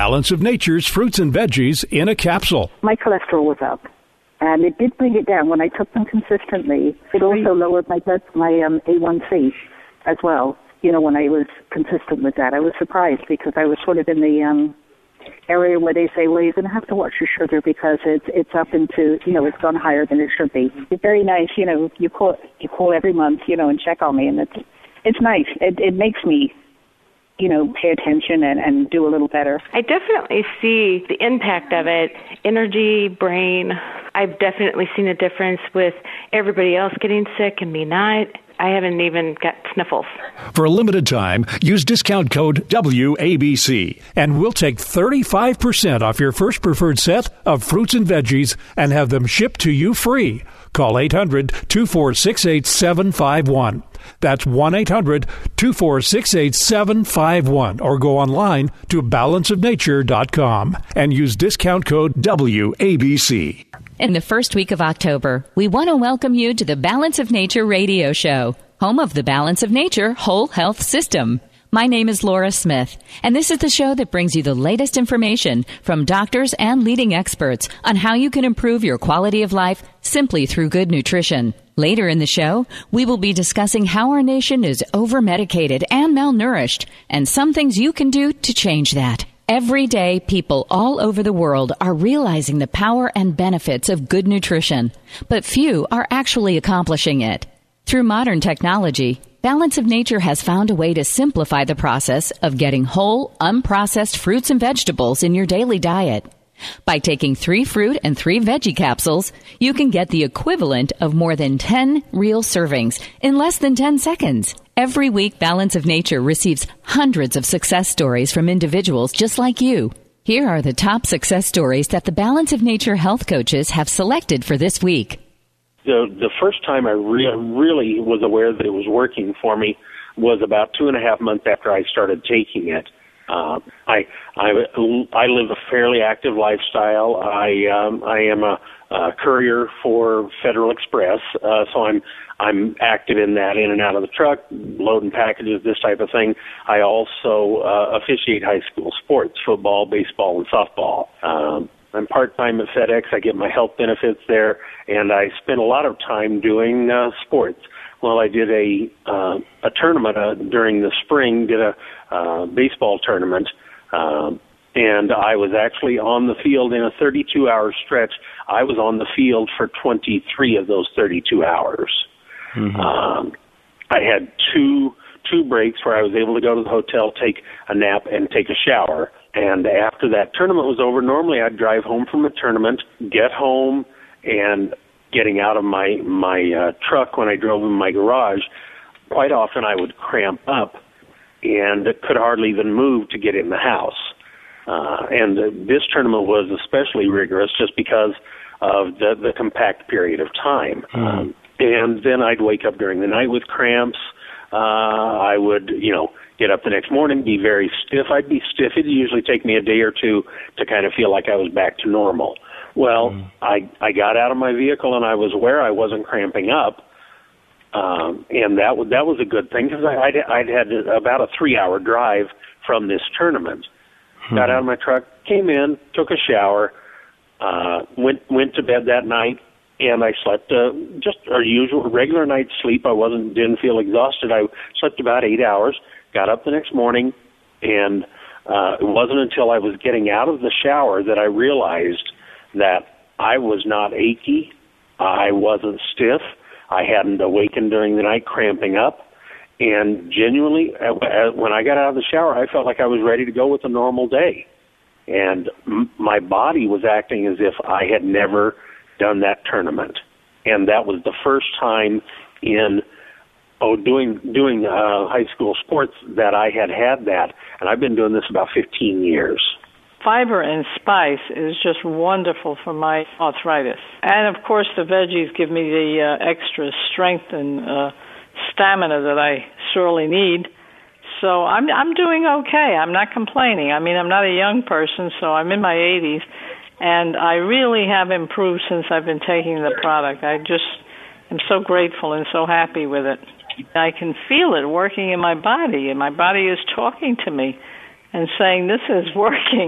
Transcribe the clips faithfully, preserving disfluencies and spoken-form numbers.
Balance of Nature's fruits and veggies in a capsule. My cholesterol was up, and it did bring it down. When I took them consistently, it also lowered my blood, my um, A one C as well. You know, when I was consistent with that, I was surprised because I was sort of in the um, area where they say, well, you're going to have to watch your sugar because it's it's up into, you know, it's gone higher than it should be. It's very nice, you know, you call you call every month, you know, and check on me, and it's it's nice. It it makes me, you know, pay attention and, and do a little better. I definitely see the impact of it. Energy, brain. I've definitely seen a difference with everybody else getting sick and me not. I haven't even got sniffles. For a limited time, use discount code W A B C, and we'll take thirty-five percent off your first preferred set of fruits and veggies and have them shipped to you free. Call eight hundred, two four six, eight seven five one. That's one eight hundred, two four six, eight seven five one, or go online to balance of nature dot com and use discount code W A B C. In the first week of October, we want to welcome you to the Balance of Nature radio show, home of the Balance of Nature Whole Health System. My name is Laura Smith, and this is the show that brings you the latest information from doctors and leading experts on how you can improve your quality of life simply through good nutrition. Later in the show, we will be discussing how our nation is over-medicated and malnourished, and some things you can do to change that. Every day, people all over the world are realizing the power and benefits of good nutrition, but few are actually accomplishing it. Through modern technology, Balance of Nature has found a way to simplify the process of getting whole, unprocessed fruits and vegetables in your daily diet. By taking three fruit and three veggie capsules, you can get the equivalent of more than ten real servings in less than ten seconds. Every week, Balance of Nature receives hundreds of success stories from individuals just like you. Here are the top success stories that the Balance of Nature health coaches have selected for this week. The, the first time I re- really was aware that it was working for me was about two and a half months after I started taking it. Uh, I, I I live a fairly active lifestyle. I um, I am a, a courier for Federal Express, uh, so I'm I'm active in that, in and out of the truck, loading packages, this type of thing. I also uh, officiate high school sports, football, baseball, and softball. Um, I'm part-time at FedEx. I get my health benefits there, and I spend a lot of time doing uh, sports. Well, I did a uh, a tournament uh, during the spring, did a uh, baseball tournament, um, and I was actually on the field in a thirty-two hour stretch. I was on the field for twenty-three of those thirty-two hours. Mm-hmm. Um, I had two two breaks where I was able to go to the hotel, take a nap, and take a shower. And after that tournament was over, normally I'd drive home from a tournament, get home, and getting out of my my uh, truck when I drove in my garage, quite often I would cramp up and could hardly even move to get in the house. Uh, and uh, this tournament was especially rigorous just because of the, the compact period of time. Mm. Um, and then I'd wake up during the night with cramps. Uh, I would, you know, get up the next morning, be very stiff. I'd be stiff. It'd usually take me a day or two to kind of feel like I was back to normal. Well, mm. I I got out of my vehicle and I was aware I wasn't cramping up, um, and that was that was a good thing because I'd, I'd had about a three-hour drive from this tournament. Mm. Got out of my truck, came in, took a shower, uh, went went to bed that night, and I slept uh, just a usual regular night's sleep. I wasn't didn't feel exhausted. I slept about eight hours. Got up the next morning, and uh, it wasn't until I was getting out of the shower that I realized that I was not achy, I wasn't stiff, I hadn't awakened during the night cramping up, and genuinely, when I got out of the shower, I felt like I was ready to go with a normal day. And m- my body was acting as if I had never done that tournament. And that was the first time in oh doing doing uh, high school sports that I had had that, and I've been doing this about fifteen years. Fiber and spice is just wonderful for my arthritis. And, of course, the veggies give me the uh, extra strength and uh, stamina that I sorely need. So I'm I'm doing okay. I'm not complaining. I mean, I'm not a young person, so I'm in my eighties, and I really have improved since I've been taking the product. I just am so grateful and so happy with it. I can feel it working in my body, and my body is talking to me and saying, this is working.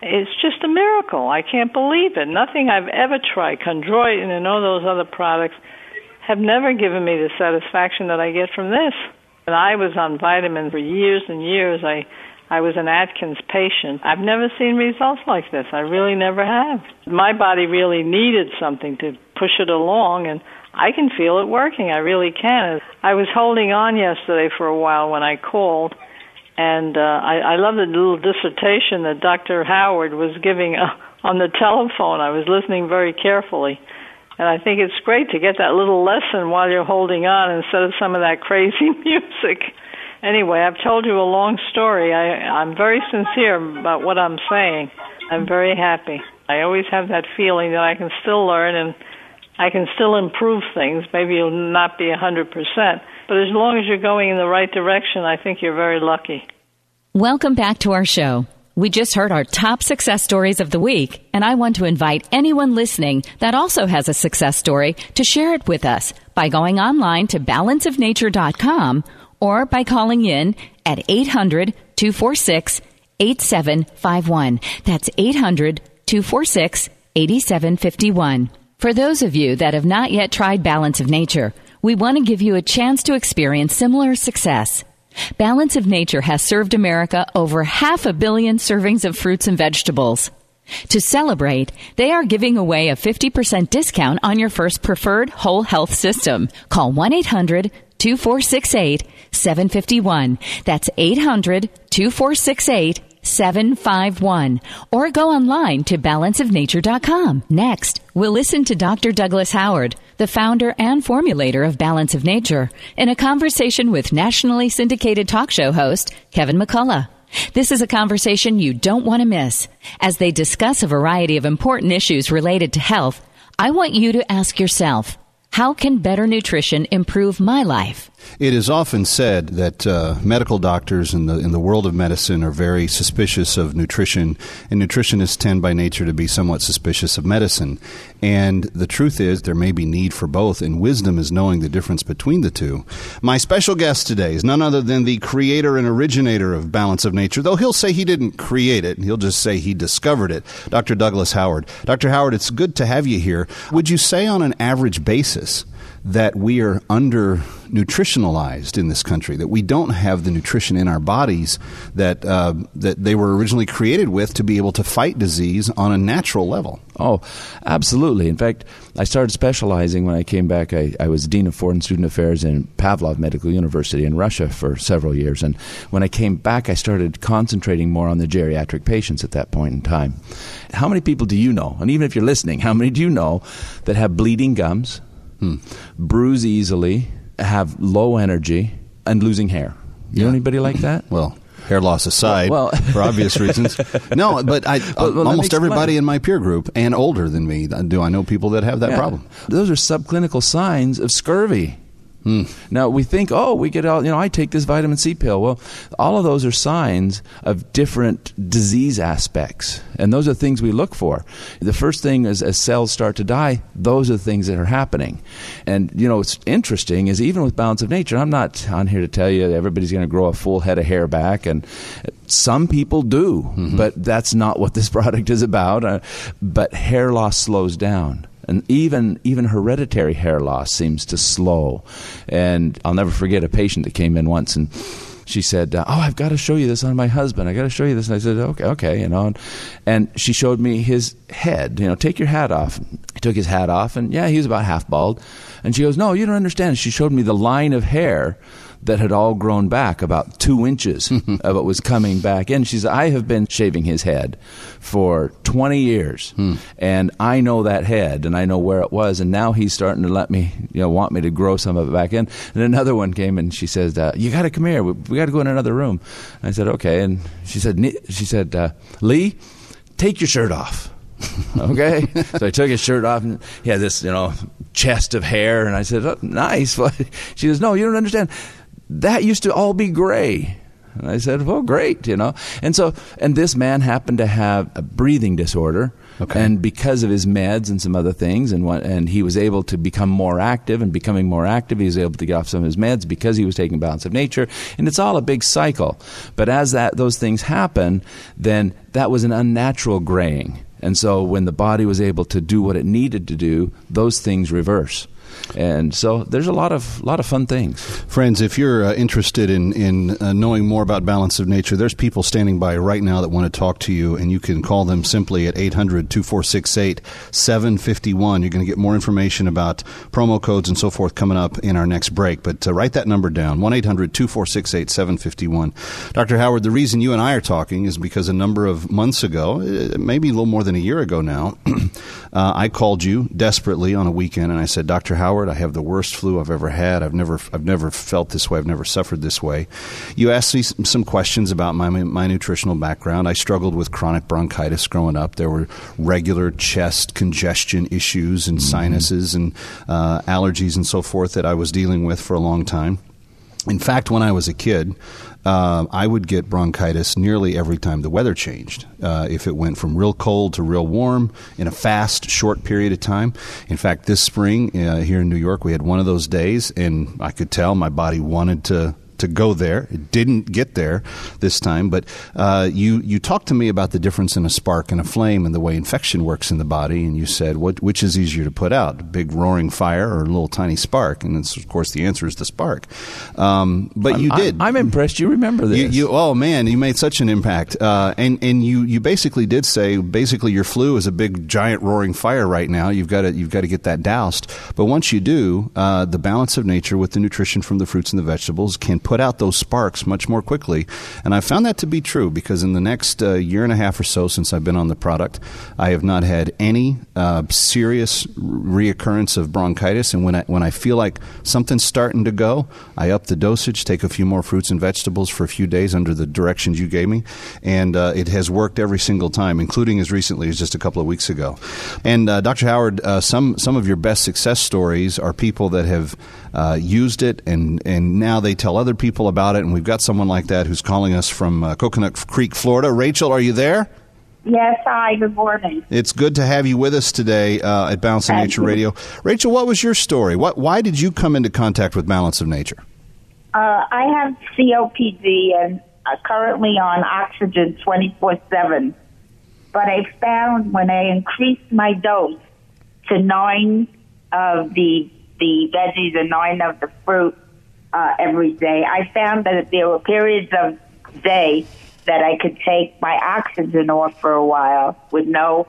it's just a miracle. I can't believe it. Nothing I've ever tried, chondroitin and all those other products, have never given me the satisfaction that I get from this. And I was on vitamins for years and years. I I was an Atkins patient. I've never seen results like this. I really never have. My body really needed something to push it along, and I can feel it working. I really can. I was holding on yesterday for a while when I called, and uh, I, I love the little dissertation that Doctor Howard was giving uh, on the telephone. I was listening very carefully. And I think it's great to get that little lesson while you're holding on instead of some of that crazy music. Anyway, I've told you a long story. I, I'm very sincere about what I'm saying. I'm very happy. I always have that feeling that I can still learn and I can still improve things. Maybe you'll not be one hundred percent. But as long as you're going in the right direction, I think you're very lucky. Welcome back to our show. We just heard our top success stories of the week, and I want to invite anyone listening that also has a success story to share it with us by going online to balance of nature dot com or by calling in at eight hundred, two four six, eight seven five one. That's eight hundred, two four six, eight seven five one. For those of you that have not yet tried Balance of Nature, we want to give you a chance to experience similar success. Balance of Nature has served America over half a billion servings of fruits and vegetables. To celebrate, they are giving away a fifty percent discount on your first preferred whole health system. Call one eight hundred, two four six eight, seven five one. That's eight hundred, two four six eight, seven five one. Or go online to balance of nature dot com. Next, we'll listen to Doctor Douglas Howard, the founder and formulator of Balance of Nature, in a conversation with nationally syndicated talk show host Kevin McCullough. This is a conversation you don't want to miss. As they discuss a variety of important issues related to health, I want you to ask yourself, how can better nutrition improve my life? It is often said that uh, medical doctors in the in the world of medicine are very suspicious of nutrition, and nutritionists tend by nature to be somewhat suspicious of medicine. And the truth is there may be need for both, and wisdom is knowing the difference between the two. My special guest today is none other than the creator and originator of Balance of Nature, though he'll say he didn't create it. He'll just say he discovered it, Doctor Douglas Howard. Doctor Howard, it's good to have you here. Would you say on an average basis that we are under nutritionalized in this country, that we don't have the nutrition in our bodies that uh, that they were originally created with to be able to fight disease on a natural level? Oh, absolutely. In fact, I started specializing when I came back. I, I was Dean of Foreign Student Affairs in Pavlov Medical University in Russia for several years. And when I came back, I started concentrating more on the geriatric patients at that point in time. How many people do you know, and even if you're listening, how many do you know that have bleeding gums, Hmm. bruise easily, have low energy, and losing hair? You yeah. know anybody like that? Well, hair loss aside, well, well for obvious reasons. No, but I, well, well, almost everybody in my peer group and older than me, do I know people that have that yeah. problem. Those are subclinical signs of scurvy. Hmm. Now, we think, oh, we get all, you know, I take this vitamin C pill. Well, all of those are signs of different disease aspects, and those are things we look for. The first thing is as cells start to die, those are the things that are happening. And, you know, what's interesting is even with Balance of Nature, I'm not on here to tell you everybody's going to grow a full head of hair back, and some people do, mm-hmm. but that's not what this product is about. Uh, but hair loss slows down. And even even hereditary hair loss seems to slow. And I'll never forget a patient that came in once, and she said, uh, oh, I've got to show you this on my husband. I got to show you this. And I said, okay, okay, you know. And, and she showed me his head. You know, take your hat off. He took his hat off, and yeah, he was about half bald. And she goes, no, you don't understand. She showed me the line of hair that had all grown back about two inches of what was coming back in. She said, I have been shaving his head for twenty years, hmm. and I know that head, and I know where it was, and now he's starting to let me, you know, want me to grow some of it back in. And another one came, and she says, uh, you got to come here. We, we got to go in another room. And I said, okay. And she said, she said, uh, Lee, take your shirt off. Okay, so I took his shirt off, and he had this, you know, chest of hair, and I said, oh, nice. She says, no, you don't understand. That used to all be gray. And I said, well, great, you know. And so, and this man happened to have a breathing disorder. Okay. And because of his meds and some other things, and what, and he was able to become more active, and becoming more active, he was able to get off some of his meds because he was taking Balance of Nature. And it's all a big cycle. But as that those things happen, then that was an unnatural graying. And so when the body was able to do what it needed to do, those things reverse. And so there's a lot of lot of fun things. Friends, if you're uh, interested in, in uh, knowing more about Balance of Nature, there's people standing by right now that want to talk to you, and you can call them simply at eight hundred, two four six eight, seven five one. You're going to get more information about promo codes and so forth coming up in our next break. But uh, write that number down, one eight hundred, two four six eight, seven five one. Doctor Howard, the reason you and I are talking is because a number of months ago, maybe a little more than a year ago now, uh, I called you desperately on a weekend, and I said, Doctor Howard, I have the worst flu I've ever had. I've never, I've never felt this way. I've never suffered this way. You asked me some, some questions about my my nutritional background. I struggled with chronic bronchitis growing up. There were regular chest congestion issues and sinuses and uh, allergies and so forth that I was dealing with for a long time. In fact, when I was a kid, uh, I would get bronchitis nearly every time the weather changed. Uh, if it went from real cold to real warm in a fast, short period of time. In fact, this spring uh, here in New York, we had one of those days, and I could tell my body wanted to to go there. It didn't get there this time, but uh, you you talked to me about the difference in a spark and a flame and the way infection works in the body, and you said, what which is easier to put out, a big roaring fire or a little tiny spark? And it's, of course, the answer is the spark. Um, but I'm, you did. I'm, I'm impressed you remember this. You, you, oh, man, you made such an impact. Uh, and and you, you basically did say, basically your flu is a big, giant roaring fire right now. You've got to, you've got to get that doused. But once you do, uh, the Balance of Nature with the nutrition from the fruits and the vegetables can put out those sparks much more quickly. And I found that to be true because in the next uh, year and a half or so since I've been on the product, I have not had any uh, serious reoccurrence of bronchitis. And when I, when I feel like something's starting to go, I up the dosage, take a few more fruits and vegetables for a few days under the directions you gave me. And uh, it has worked every single time, including as recently as just a couple of weeks ago. And uh, Doctor Howard, uh, some, some of your best success stories are people that have uh, used it and, and now they tell other people about it. And we've got someone like that who's calling us from uh, Coconut Creek, Florida. Rachel, are you there? Yes, hi, good morning. It's good to have you with us today uh, at Balance of Thank Nature you. Radio. Rachel, what was your story? What, why did you come into contact with Balance of Nature? Uh, I have C O P D and uh, currently on oxygen twenty-four seven. But I found when I increased my dose to nine of the the veggies and nine of the fruit uh, every day, I found that there were periods of day that I could take my oxygen off for a while with no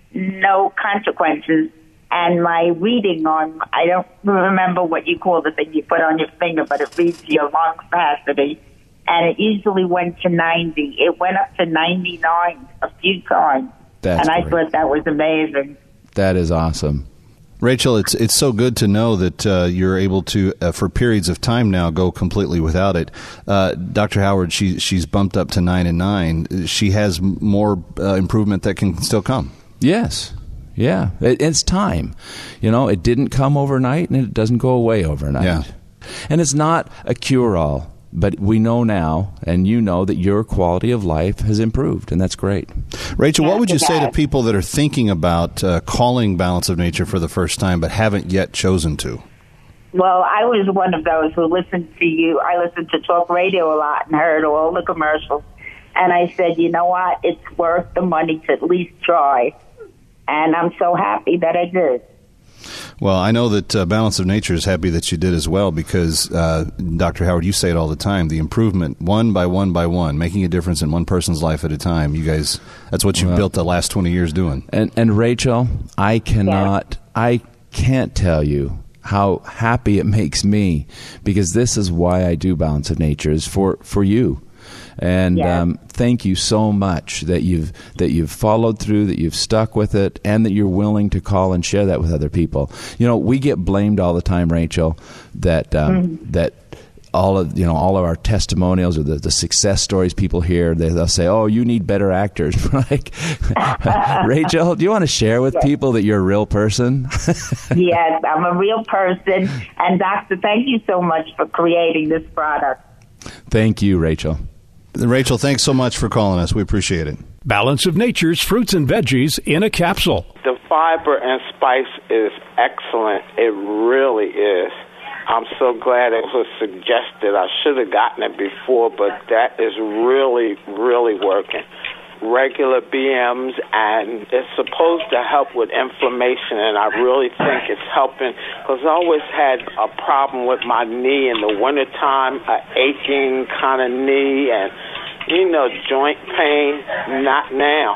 no consequences. And my reading on, I don't remember what you call the thing you put on your finger, but it reads your lung capacity. And it usually went to ninety. It went up to ninety-nine a few times. That's and I great. thought that was amazing. That is awesome. Rachel, it's it's so good to know that uh, you're able to, uh, for periods of time now, go completely without it. Uh, Doctor Howard, she she's bumped up to nine and nine. She has more uh, improvement that can still come. Yes. Yeah. It, it's time. You know, it didn't come overnight and it doesn't go away overnight. Yeah. And it's not a cure-all. But we know now, and you know, that your quality of life has improved, and that's great. Rachel, what Yes, would you it say to has. people that are thinking about uh, calling Balance of Nature for the first time but haven't yet chosen to? Well, I was one of those who listened to you. I listened to talk radio a lot and heard all the commercials. And I said, you know what? It's worth the money to at least try. And I'm so happy that I did. Well, I know that uh, Balance of Nature is happy that you did as well because, uh, Doctor Howard, you say it all the time, the improvement one by one by one, making a difference in one person's life at a time. You guys, that's what you've Well, built the last twenty years doing. And, and Rachel, I cannot, I can't tell you how happy it makes me because this is why I do Balance of Nature, is for, for you. And Yes. um, thank you so much that you've that you've followed through, that you've stuck with it, and that you're willing to call and share that with other people. You know, we get blamed all the time, Rachel, that um, Mm-hmm. that all of you know all of our testimonials or the, the success stories people hear, they, they'll say, "Oh, you need better actors." Like, Rachel, do you want to share with Yes. people that you're a real person? Yes, I'm a real person. And, Doctor, thank you so much for creating this product. Thank you, Rachel. Rachel, thanks so much for calling us. We appreciate it. Balance of Nature's fruits and veggies in a capsule. The fiber and spice is excellent. It really is. I'm so glad it was suggested. I should have gotten it before, but that is really, really working. Regular B Ms, and it's supposed to help with inflammation, and I really think it's helping because I always had a problem with my knee in the wintertime, an aching kind of knee, and, you know, joint pain. Not now.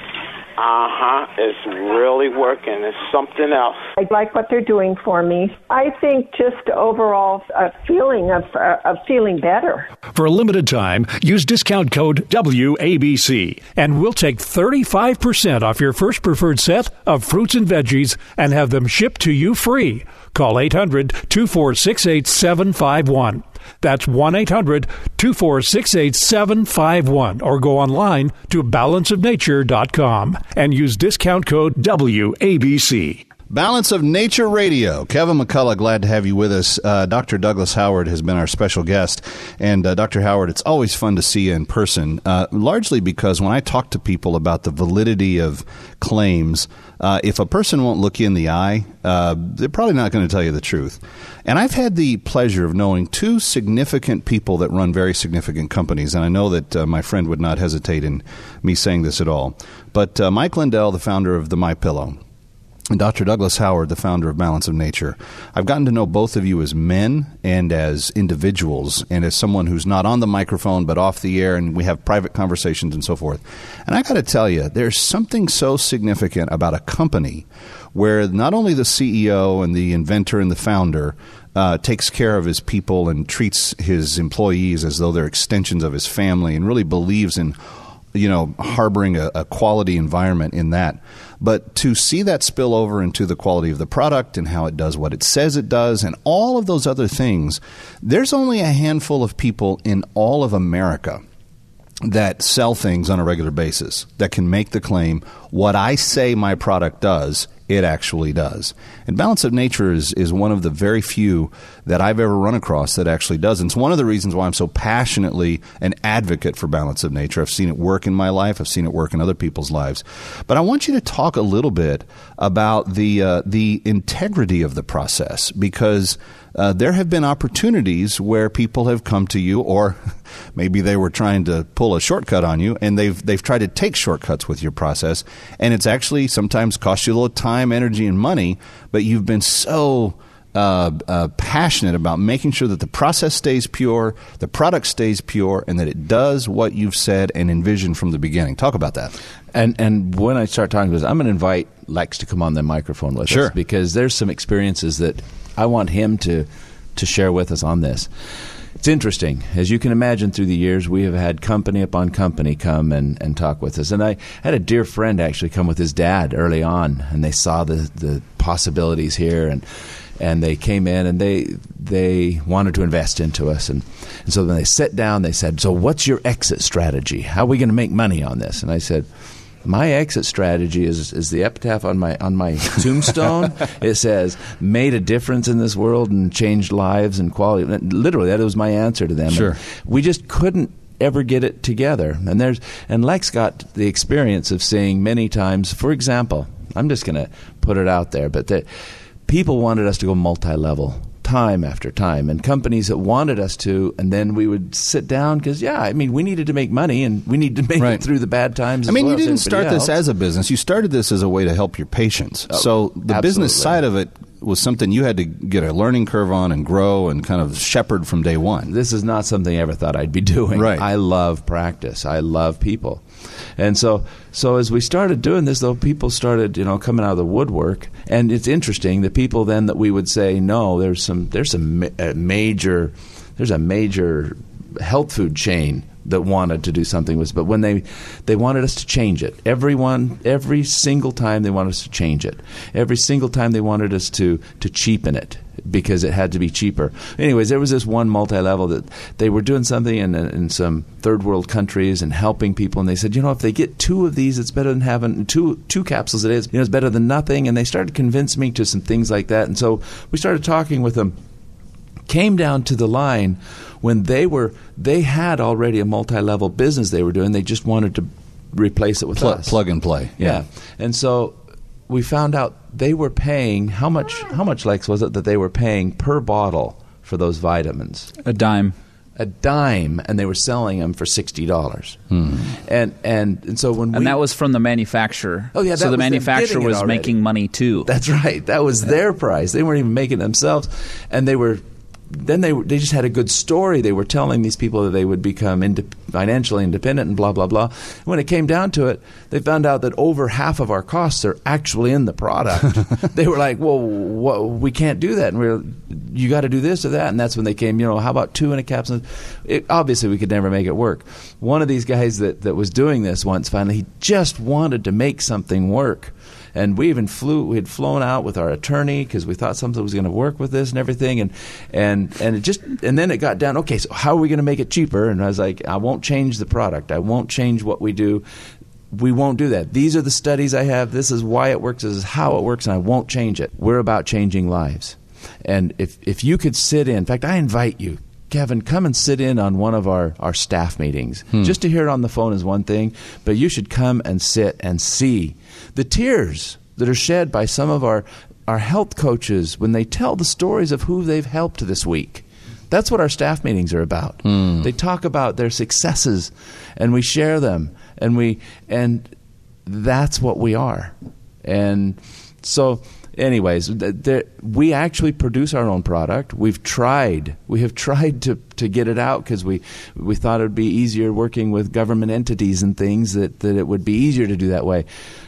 Uh-huh. It's really working. It's something else. I like what they're doing for me. I think just overall a feeling of, uh, of feeling better. For a limited time, use discount code W A B C, and we'll take thirty-five percent off your first preferred set of fruits and veggies and have them shipped to you free. Call eight hundred, two four six, eight seven five one. That's one eight hundred, two four six, eight seven five one, or go online to balance of nature dot com and use discount code W A B C. Balance of Nature Radio. Kevin McCullough, glad to have you with us. Uh, Doctor Douglas Howard has been our special guest. And uh, Doctor Howard, it's always fun to see you in person, uh, largely because when I talk to people about the validity of claims, uh, if a person won't look you in the eye, uh, they're probably not going to tell you the truth. And I've had the pleasure of knowing two significant people that run very significant companies, and I know that uh, my friend would not hesitate in me saying this at all. But uh, Mike Lindell, the founder of the MyPillow, and Doctor Douglas Howard, the founder of Balance of Nature. I've gotten to know both of you as men and as individuals and as someone who's not on the microphone but off the air, and we have private conversations and so forth. And I got to tell you, there's something so significant about a company where not only the C E O and the inventor and the founder uh, takes care of his people and treats his employees as though they're extensions of his family and really believes in, you know, harboring a, a quality environment in that. But to see that spill over into the quality of the product and how it does what it says it does and all of those other things, there's only a handful of people in all of America that sell things on a regular basis that can make the claim, what I say my product does, it actually does. And Balance of Nature is, is one of the very few that I've ever run across that actually does. And it's one of the reasons why I'm so passionately an advocate for Balance of Nature. I've seen it work in my life. I've seen it work in other people's lives. But I want you to talk a little bit about the uh, the integrity of the process, because Uh, there have been opportunities where people have come to you, or maybe they were trying to pull a shortcut on you, and they've they've tried to take shortcuts with your process, and it's actually sometimes cost you a little time, energy, and money, but you've been so uh, uh, passionate about making sure that the process stays pure, the product stays pure, and that it does what you've said and envisioned from the beginning. Talk about that. And and when I start talking to this, I'm going to invite Lex to come on the microphone with sure. us, because there's some experiences that I want him to to share with us on this. It's interesting. As you can imagine, through the years, we have had company upon company come and, and talk with us. And I had a dear friend actually come with his dad early on, and they saw the, the possibilities here, and and they came in and they they wanted to invest into us. And, and so when they sat down, they said, so what's your exit strategy? How are we going to make money on this? And I said, my exit strategy is is the epitaph on my on my tombstone. It says, made a difference in this world and changed lives and quality. Literally, that was my answer to them. Sure. And we just couldn't ever get it together. And there's and Lex got the experience of seeing many times, for example, I'm just going to put it out there, but that people wanted us to go multi-level time after time, and companies that wanted us to, and then we would sit down because, yeah, I mean, we needed to make money, and we need to make right. it through the bad times. I mean, as well you didn't as start else. this as a business. You started this as a way to help your patients. Oh, so the absolutely. business side of it was something you had to get a learning curve on and grow and kind of shepherd from day one. This is not something I ever thought I'd be doing. Right. I love practice. I love people. And so so as we started doing this, though, people started, you know, coming out of the woodwork. And it's interesting, the people then that we would say, no, there's some there's some ma- major there's a major health food chain that wanted to do something with us, but when they they wanted us to change it, everyone every single time they wanted us to change it, every single time they wanted us to to cheapen it because it had to be cheaper. Anyways, there was this one multi-level that they were doing something in in some third world countries and helping people, and they said, you know, if they get two of these, it's better than having two two capsules. It is, you know, it's better than nothing. And they started to convince me to some things like that, and so we started talking with them. came down to the line when they were they had already a multi-level business they were doing. They just wanted to replace it with Pl- us. Plug and play. Yeah. yeah. And so we found out they were paying, how much, how much, Lex, was it that they were paying per bottle for those vitamins? A dime. A dime, and they were selling them for sixty dollars. Hmm. And, and and so when we... And that was from the manufacturer. Oh, yeah, so that the was them manufacturer getting it was already. making money, too. That's right. That was their price. They weren't even making it themselves. And they were... Then they were, they just had a good story. They were telling these people that they would become inde- financially independent and blah, blah, blah. When it came down to it, they found out that over half of our costs are actually in the product. They were like, well, what, we can't do that. And we were, you got to do this or that. And that's when they came, you know, how about two in a capsule? It, obviously, we could never make it work. One of these guys that, that was doing this once, finally, he just wanted to make something work. And we even flew. We had flown out with our attorney because we thought something was going to work with this and everything. And and and it just and then it got down. Okay, so how are we going to make it cheaper? And I was like, I won't change the product. I won't change what we do. We won't do that. These are the studies I have. This is why it works. This is how it works, and I won't change it. We're about changing lives. And if if you could sit in, in fact, I invite you. Kevin, come and sit in on one of our, our staff meetings. Hmm. Just to hear it on the phone is one thing, but you should come and sit and see the tears that are shed by some of our, our health coaches when they tell the stories of who they've helped this week. That's what our staff meetings are about. Hmm. They talk about their successes, and we share them, and we and that's what we are. And so... Anyways, there, we actually produce our own product. We've tried. We have tried to, to get it out because we, we thought it would be easier working with government entities and things, that, that it would be easier to do that way.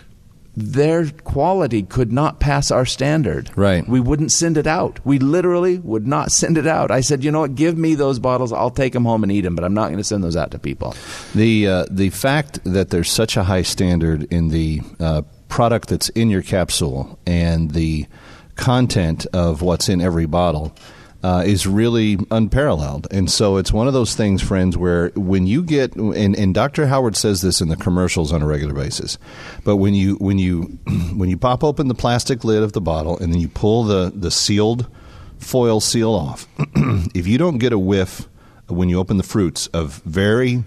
Their quality could not pass our standard. Right. We wouldn't send it out. We literally would not send it out. I said, you know what, give me those bottles. I'll take them home and eat them, but I'm not going to send those out to people. The, uh, the fact that there's such a high standard in the uh, product that's in your capsule and the content of what's in every bottle uh, is really unparalleled. And so it's one of those things, friends, where when you get, and, and Doctor Howard says this in the commercials on a regular basis, but when you when you when you pop open the plastic lid of the bottle and then you pull the, the sealed foil seal off, if you don't get a whiff when you open the fruits of very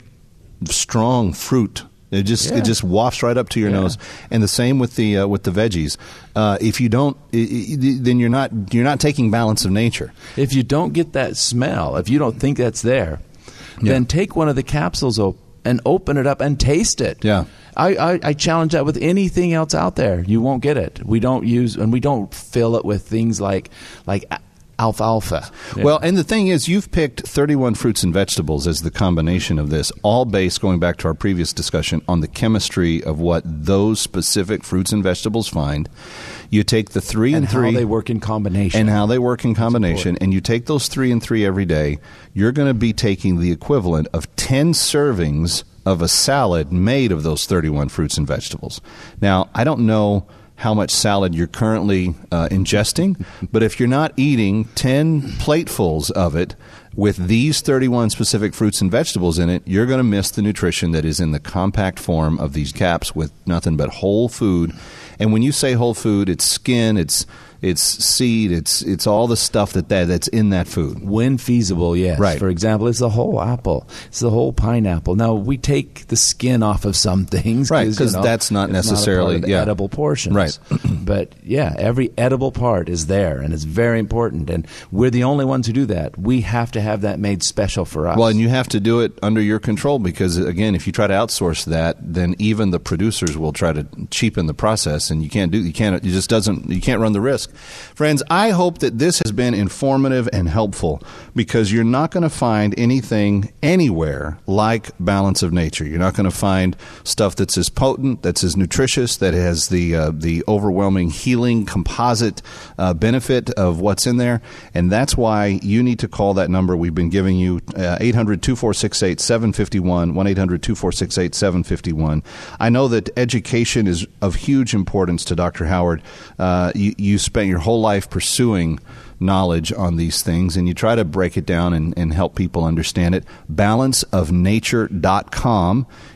strong fruit, It just yeah. it just wafts right up to your yeah. nose, and the same with the uh, with the veggies. Uh, if you don't, it, it, then you're not you're not taking balance of nature. If you don't get that smell, if you don't think that's there, yeah. then take one of the capsules op- and open it up and taste it. Yeah, I, I, I challenge that with anything else out there. You won't get it. We don't use and we don't fill it with things like like. alfalfa. Yeah. Well, and the thing is, you've picked thirty-one fruits and vegetables as the combination of this, all based, going back to our previous discussion, on the chemistry of what those specific fruits and vegetables find. You take the three and, and three. how they work in combination. And how they work in combination. And you take those three and three every day, you're going to be taking the equivalent of ten servings of a salad made of those thirty-one fruits and vegetables. Now, I don't know how much salad you're currently uh, ingesting, but if you're not eating ten platefuls of it with these thirty-one specific fruits and vegetables in it, you're going to miss the nutrition that is in the compact form of these caps with nothing but whole food. And when you say whole food, it's skin, it's it's seed, it's it's all the stuff that, that that's in that food. When feasible, yes. Right. For example, it's the whole apple. It's the whole pineapple. Now, we take the skin off of some things. Right, because you know, that's not necessarily not a part of the yeah. edible portions. Right. But, yeah, every edible part is there, and it's very important. And we're the only ones who do that. We have to have that made special for us. Well, and you have to do it under your control because, again, if you try to outsource that, then even the producers will try to cheapen the process, and you can't do you can't you just doesn't you can't run the risk. Friends, I hope that this has been informative and helpful because you're not going to find anything anywhere like Balance of Nature. You're not going to find stuff that's as potent, that's as nutritious, that has the uh, the overwhelming healing composite uh, benefit of what's in there, and that's why you need to call that number we've been giving you, uh, eight hundred, two four six eight, seven five one, one eight hundred, two four six eight, seven five one. I know that education is of huge importance to Doctor Howard. Uh, you, you spent your whole life pursuing knowledge on these things, and you try to break it down and, and help people understand it. balance of nature dot com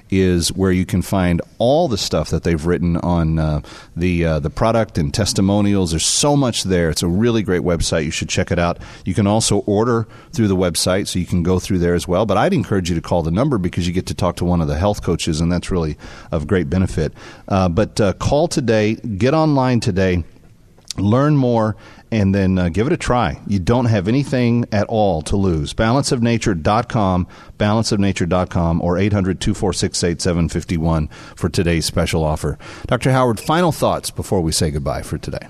is where you can find all the stuff that they've written on uh, the uh, the product and testimonials. There's so much there. It's a really great website. You should check it out. You can also order through the website, so you can go through there as well. But I'd encourage you to call the number because you get to talk to one of the health coaches, and that's really of great benefit. Uh, but uh, call today, get online today, learn more, and then uh, give it a try. You don't have anything at all to lose. balance of nature dot com, balance of nature dot com, or eight hundred, two four six, eight seven five one for today's special offer. Doctor Howard, final thoughts before we say goodbye for today.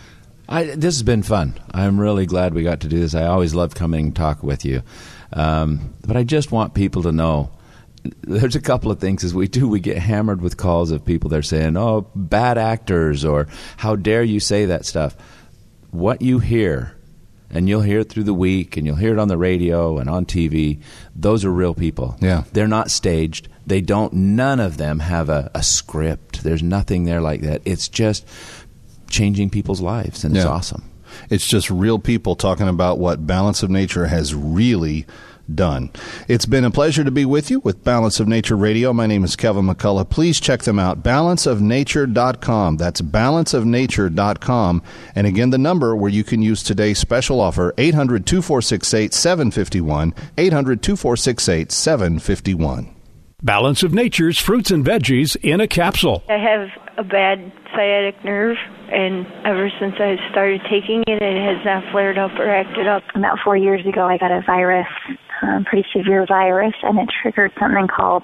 I, this has been fun. I'm really glad we got to do this. I always love coming and talk with you. Um, but I just want people to know there's a couple of things as we do. We get hammered with calls of people that are saying, oh, bad actors, or how dare you say that stuff. What you hear, and you'll hear it through the week, and you'll hear it on the radio and on T V, those are real people. Yeah. They're not staged. They don't, none of them have a, a script. There's nothing there like that. It's just changing people's lives, and it's yeah. awesome. It's just real people talking about what Balance of Nature has really done. It's been a pleasure to be with you with Balance of Nature Radio. My name is Kevin McCullough. Please check them out, balance of nature dot com. That's balance of nature dot com. And again, the number where you can use today's special offer, eight hundred, two four six eight, seven five one, eight hundred, two four six eight, seven five one. Balance of Nature's fruits and veggies in a capsule. I have a bad sciatic nerve, and ever since I started taking it, it has not flared up or acted up. About four years ago, I got a virus, um, pretty severe virus, and it triggered something called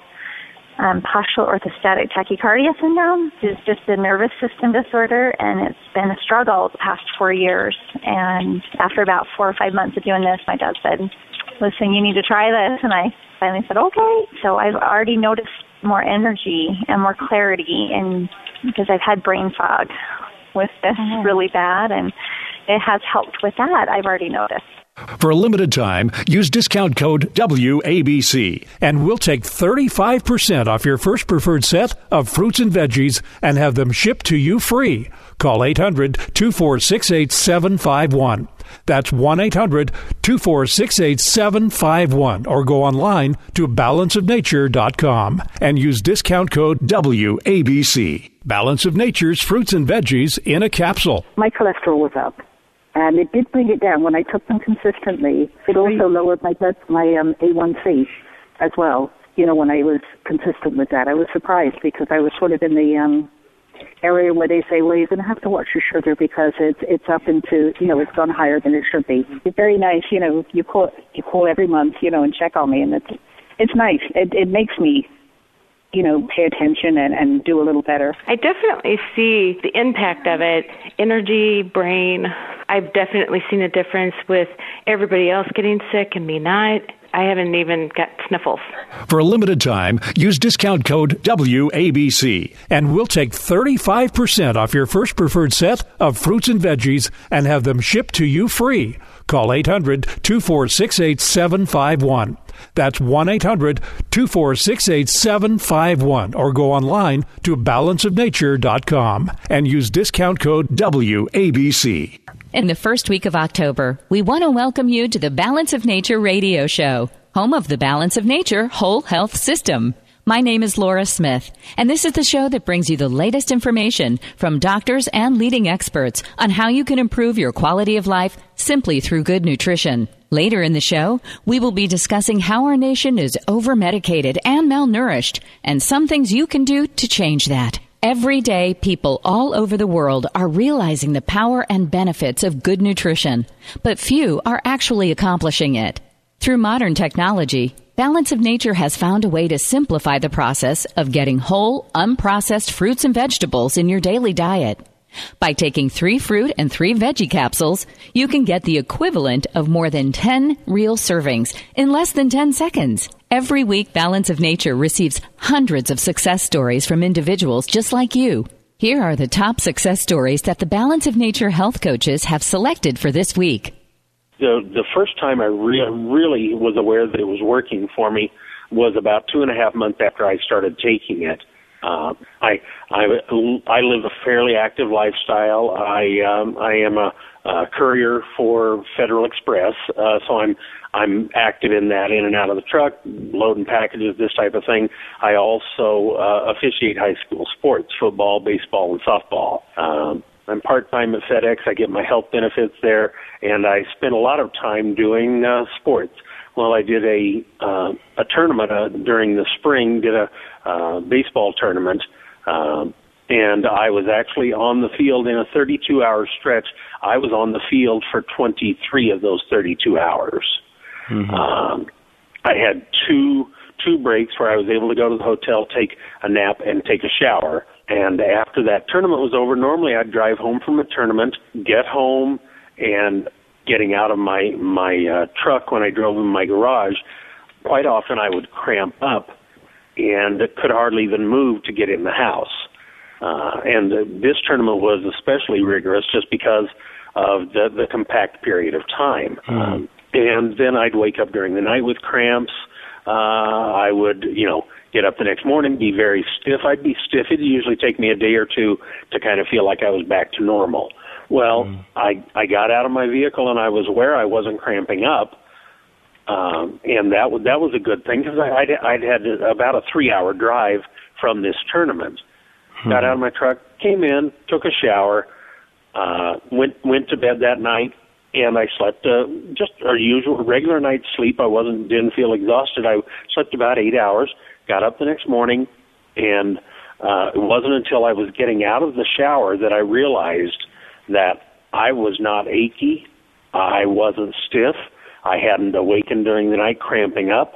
um, postural orthostatic tachycardia syndrome. It's just a nervous system disorder, and it's been a struggle the past four years. And after about four or five months of doing this, my dad said, listen, you need to try this. And I finally said, okay. So I've already noticed more energy and more clarity, and because I've had brain fog with this mm-hmm. really bad, and it has helped with that, I've already noticed. For a limited time, use discount code W A B C, and we'll take thirty-five percent off your first preferred set of fruits and veggies and have them shipped to you free. Call eight hundred, two four six eight, seven five one. That's one eight hundred, two four six eight, seven five one, or go online to balance of nature dot com and use discount code W A B C. Balance of Nature's fruits and veggies in a capsule. My cholesterol was up, and it did bring it down when I took them consistently. It also lowered my blood, my um, A one C as well. You know, when I was consistent with that, I was surprised because I was sort of in the um, area where they say, well, you're going to have to watch your sugar because it's it's up into, you know, it's gone higher than it should be. It's very nice, you know, you call you call every month, you know, and check on me, and it's it's nice. It it makes me, you know, pay attention and, and do a little better. I definitely see the impact of it. Energy, brain. I've definitely seen a difference with everybody else getting sick and me not. I haven't even got sniffles. For a limited time, use discount code W A B C, and we'll take thirty-five percent off your first preferred set of fruits and veggies and have them shipped to you free. Call eight hundred, two four six eight, seven five one. That's one eight hundred, two four six eight, seven five one, or go online to balance of nature dot com and use discount code W A B C. In the first week of October, we want to welcome you to the Balance of Nature radio show, home of the Balance of Nature whole health system. My name is Laura Smith, and this is the show that brings you the latest information from doctors and leading experts on how you can improve your quality of life simply through good nutrition. Later in the show, we will be discussing how our nation is over-medicated and malnourished, and some things you can do to change that. Every day, people all over the world are realizing the power and benefits of good nutrition, but few are actually accomplishing it. Through modern technology, Balance of Nature has found a way to simplify the process of getting whole, unprocessed fruits and vegetables in your daily diet. By taking three fruit and three veggie capsules, you can get the equivalent of more than ten real servings in less than ten seconds. Every week, Balance of Nature receives hundreds of success stories from individuals just like you. Here are the top success stories that the Balance of Nature health coaches have selected for this week. The, the first time I re- really was aware that it was working for me was about two and a half months after I started taking it. Uh, I, I I live a fairly active lifestyle. I um, I am a, a courier for Federal Express, uh, so I'm I'm active in that, in and out of the truck, loading packages, this type of thing. I also uh, officiate high school sports, football, baseball, and softball. Um, I'm part-time at FedEx. I get my health benefits there, and I spend a lot of time doing uh, sports. Well, I did a uh, a tournament uh, during the spring, did a uh, baseball tournament, um, and I was actually on the field in a thirty-two hour stretch. I was on the field for twenty-three of those thirty-two hours. Mm-hmm. Um, I had two two breaks where I was able to go to the hotel, take a nap, and take a shower. And after that tournament was over, normally I'd drive home from a tournament, get home, and getting out of my my uh, truck when I drove in my garage, quite often I would cramp up and could hardly even move to get in the house. Uh, and uh, this tournament was especially rigorous just because of the, the compact period of time. Mm. Um, and then I'd wake up during the night with cramps. Uh, I would, you know, get up the next morning, be very stiff. I'd be stiff. It'd usually take me a day or two to kind of feel like I was back to normal. Well, mm. I I got out of my vehicle and I was aware I wasn't cramping up, um, and that was that was a good thing because I'd, I'd had about a three-hour drive from this tournament. Mm. Got out of my truck, came in, took a shower, uh, went went to bed that night, and I slept uh, just a usual regular night's sleep. I wasn't didn't feel exhausted. I slept about eight hours. Got up the next morning, and uh, it wasn't until I was getting out of the shower that I realized that I was not achy, I wasn't stiff, I hadn't awakened during the night cramping up,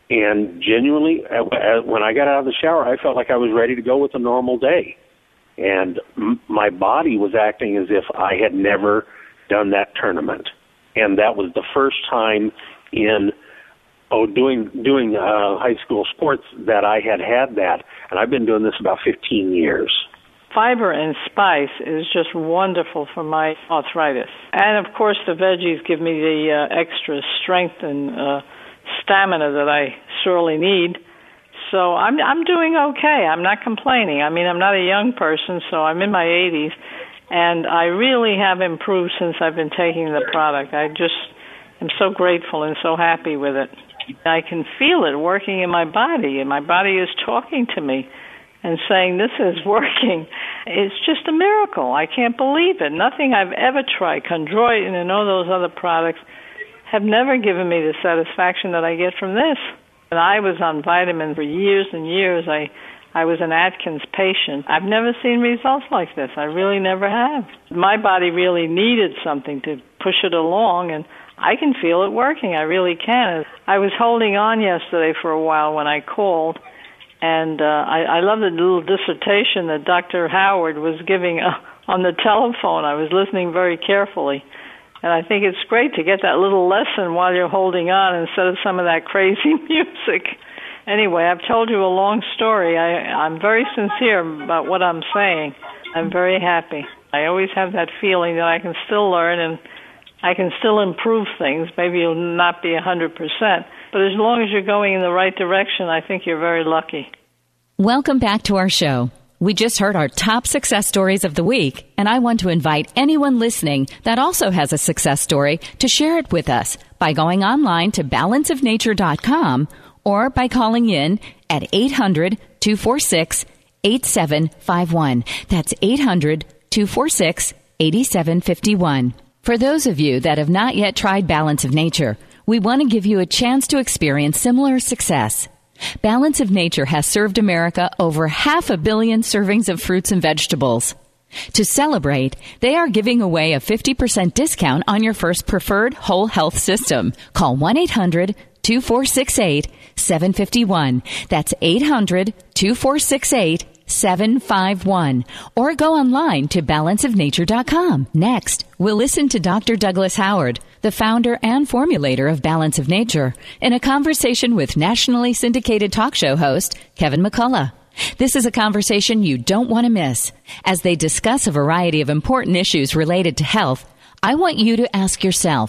and genuinely, when I got out of the shower, I felt like I was ready to go with a normal day. And m- my body was acting as if I had never done that tournament. And that was the first time in oh doing doing uh, high school sports that I had had that, and I've been doing this about fifteen years. Fiber and spice is just wonderful for my arthritis. And, of course, the veggies give me the uh, extra strength and uh, stamina that I sorely need. So I'm I'm doing okay. I'm not complaining. I mean, I'm not a young person, so I'm in my eighties, and I really have improved since I've been taking the product. I just am so grateful and so happy with it. I can feel it working in my body, and my body is talking to me and saying, this is working. It's just a miracle. I can't believe it. Nothing I've ever tried, chondroitin and all those other products, have never given me the satisfaction that I get from this. And I was on vitamins for years and years. I, I was an Atkins patient. I've never seen results like this. I really never have. My body really needed something to push it along, and I can feel it working. I really can. I was holding on yesterday for a while when I called, and uh, I, I love the little dissertation that Doctor Howard was giving uh, on the telephone. I was listening very carefully, and I think it's great to get that little lesson while you're holding on instead of some of that crazy music. Anyway, I've told you a long story. I, I'm very sincere about what I'm saying. I'm very happy. I always have that feeling that I can still learn and I can still improve things. Maybe you'll not be one hundred percent, but as long as you're going in the right direction, I think you're very lucky. Welcome back to our show. We just heard our top success stories of the week, and I want to invite anyone listening that also has a success story to share it with us by going online to balance of nature dot com or by calling in at eight hundred, two four six, eight seven five one. That's eight hundred, two four six, eight seven five one. For those of you that have not yet tried Balance of Nature, we want to give you a chance to experience similar success. Balance of Nature has served America over half a billion servings of fruits and vegetables. To celebrate, they are giving away a fifty percent discount on your first preferred whole health system. Call one eight hundred, two four six eight, seven five one. That's eight hundred, two four six eight, seven five one. Or go online to balance of nature dot com. Next, we'll listen to Doctor Douglas Howard, the founder and formulator of Balance of Nature, in a conversation with nationally syndicated talk show host Kevin McCullough. This is a conversation you don't want to miss. As they discuss a variety of important issues related to health, I want you to ask yourself,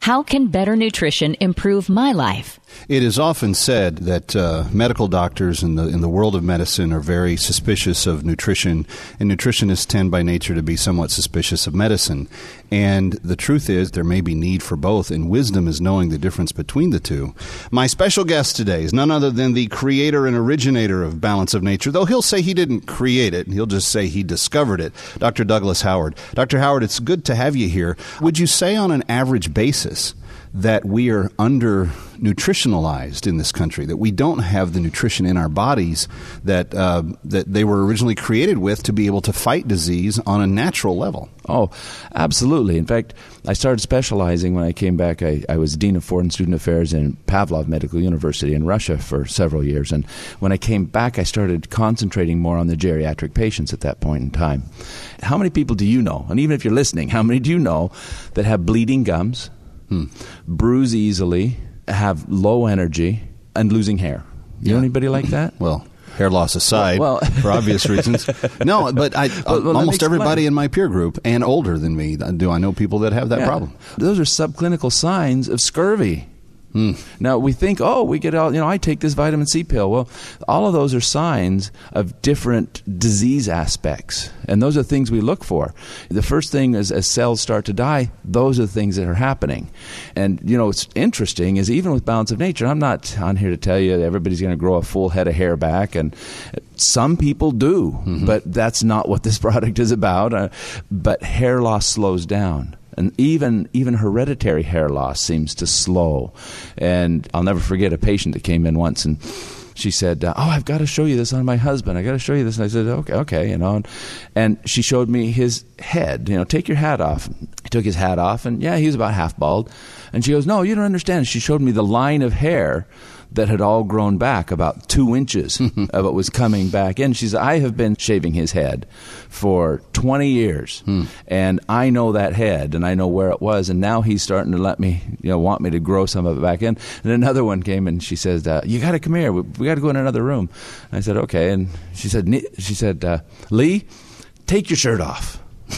How can better nutrition improve my life? It is often said that uh, medical doctors in the in the world of medicine are very suspicious of nutrition, and nutritionists tend by nature to be somewhat suspicious of medicine. And the truth is there may be need for both, and wisdom is knowing the difference between the two. My special guest today is none other than the creator and originator of Balance of Nature, though he'll say he didn't create it. He'll just say he discovered it, Doctor Douglas Howard. Doctor Howard, it's good to have you here. Would you say on an average basis that we are under nutritionalized in this country, that we don't have the nutrition in our bodies that uh, that they were originally created with to be able to fight disease on a natural level? Oh, absolutely. In fact, I started specializing when I came back. I, I was Dean of Foreign Student Affairs in Pavlov Medical University in Russia for several years. And when I came back, I started concentrating more on the geriatric patients at that point in time. How many people do you know, and even if you're listening, how many do you know that have bleeding gums, Hmm. bruise easily, have low energy, and losing hair? You yeah. know anybody like that? Well, hair loss aside, well, well. for obvious reasons. No, but I, well, well, almost everybody in my peer group and older than me, do I know people that have that yeah. problem. Those are subclinical signs of scurvy. Hmm. Now, we think, oh, we get out, you know, I take this vitamin C pill. Well, all of those are signs of different disease aspects, and those are things we look for. The first thing is as cells start to die, those are the things that are happening. And, you know, what's interesting is even with Balance of Nature, I'm not on here to tell you that everybody's going to grow a full head of hair back, and some people do, mm-hmm. but that's not what this product is about. Uh, but hair loss slows down. And even even hereditary hair loss seems to slow. And I'll never forget a patient that came in once, and she said, uh, oh, I've got to show you this on my husband. I got to show you this. And I said, okay, okay, you know. And, and she showed me his head. You know, take your hat off. He took his hat off, and yeah, he was about half bald. And she goes, no, you don't understand. She showed me the line of hair that had all grown back about two inches of it was coming back in. She said, I have been shaving his head for twenty years, hmm. and I know that head, and I know where it was, and now he's starting to let me, you know, want me to grow some of it back in. And another one came, and she says, uh, you got to come here. We, we got to go in another room. And I said, okay. And she said, she said, uh, Lee, take your shirt off.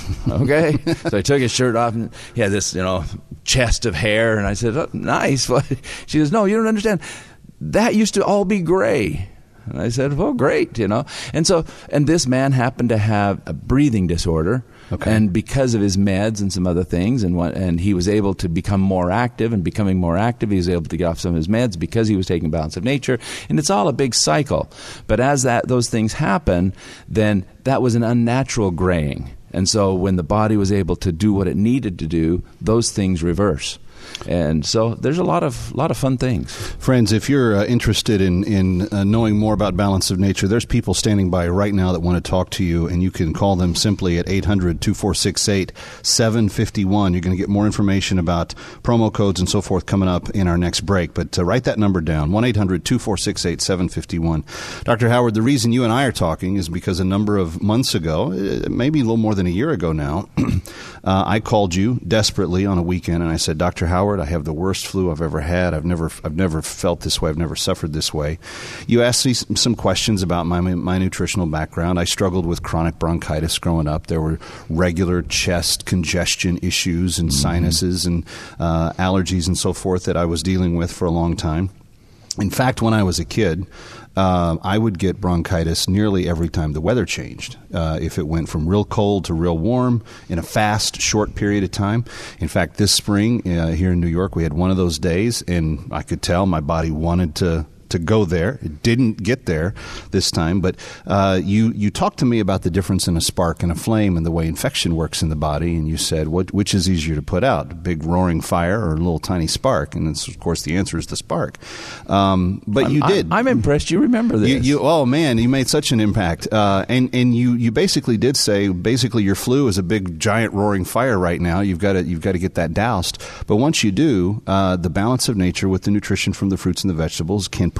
Okay, so I took his shirt off, and he had this, you know, chest of hair, and I said, oh, nice. She says, no, you don't understand. That used to all be gray. And I said, well, great, you know. And so, and this man happened to have a breathing disorder. Okay. And because of his meds and some other things, and what, and he was able to become more active, and becoming more active, he was able to get off some of his meds because he was taking Balance of Nature. And it's all a big cycle. But as that those things happen, then that was an unnatural graying. And so when the body was able to do what it needed to do, those things reverse. And so there's a lot of lot of fun things. Friends, if you're uh, interested in, in uh, knowing more about Balance of Nature, there's people standing by right now that want to talk to you, and you can call them simply at eight hundred, two four six eight, seven five one. You're going to get more information about promo codes and so forth coming up in our next break. But uh, write that number down, one eight hundred, two four six eight, seven five one. Doctor Howard, the reason you and I are talking is because a number of months ago, maybe a little more than a year ago now, uh, I called you desperately on a weekend, and I said, Doctor Howard, I have the worst flu I've ever had. I've never I've never felt this way. I've never suffered this way. You asked me some questions about my my nutritional background. I struggled with chronic bronchitis growing up. There were regular chest congestion issues and mm-hmm. sinuses and uh, allergies and so forth that I was dealing with for a long time. In fact, when I was a kid, uh, I would get bronchitis nearly every time the weather changed. Uh, if it went from real cold to real warm in a fast, short period of time. In fact, this spring uh, here in New York, we had one of those days, and I could tell my body wanted to to go there. It didn't get there this time, but uh, you you talked to me about the difference in a spark and a flame and the way infection works in the body, and you said, what which is easier to put out, a big roaring fire or a little tiny spark? And it's, of course, the answer is the spark. Um, but I'm, you did. I'm, I'm impressed you remember this. You, you, oh, man, you made such an impact. Uh, and and you, you basically did say, basically your flu is a big, giant roaring fire right now. You've got to, you've got to get that doused. But once you do, uh, the Balance of Nature with the nutrition from the fruits and the vegetables can put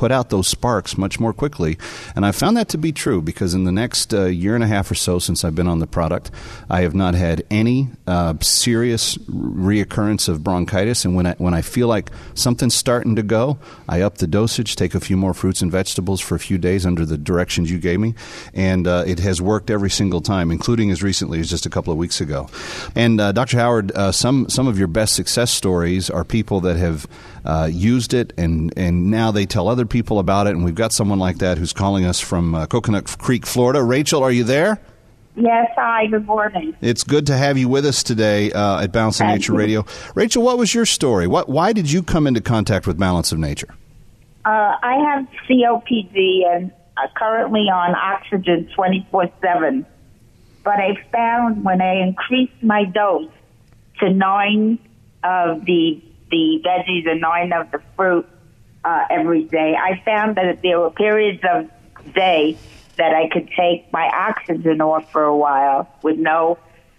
put out those sparks much more quickly. And I found that to be true because in the next uh, year and a half or so since I've been on the product, I have not had any uh, serious reoccurrence of bronchitis. And when I, when I feel like something's starting to go, I up the dosage, take a few more fruits and vegetables for a few days under the directions you gave me. And uh, it has worked every single time, including as recently as just a couple of weeks ago. And uh, Doctor Howard, uh, some, some of your best success stories are people that have uh, used it and, and now they tell other people about it. And we've got someone like that who's calling us from uh, Coconut Creek, Florida. Rachel, are you there? Yes, hi, good morning. It's good to have you with us today uh, at Balance of Thank Nature you. Radio. Rachel, what was your story? What, why did you come into contact with Balance of Nature? Uh, I have C O P D and uh, currently on oxygen twenty-four seven. But I found when I increased my dose to nine of the the veggies and nine of the fruit uh, every day, I found that there were periods of day that I could take my oxygen off for a while with no